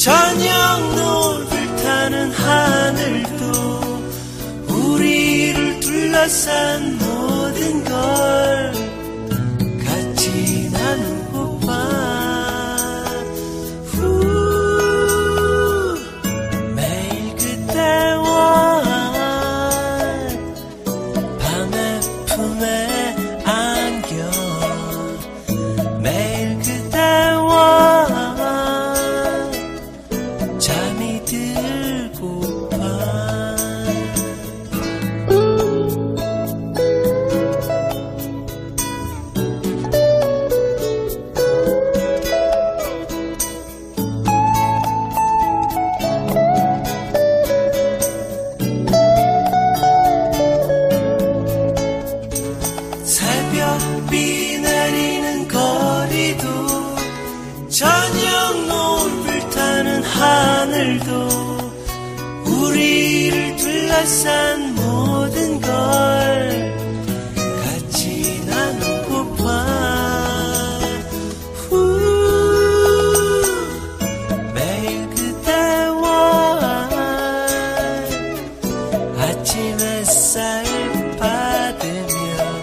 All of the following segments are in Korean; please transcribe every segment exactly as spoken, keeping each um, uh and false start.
저녁 노을 타는 하늘도 우리를 둘러싼 모든 걸 같이 나누고파. 후, 매일 그때와 밤의 품에 안겨 매일 그대와 잠이 들고파. 새벽비 내리는 거리도 저녁 노을 타는 하늘도 우리를 둘러싼 모든 걸 같이 나누고파. 후, 매일 그대와 아침 햇살 받으며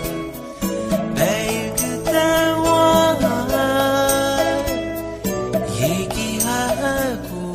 매일 그대와 얘기하고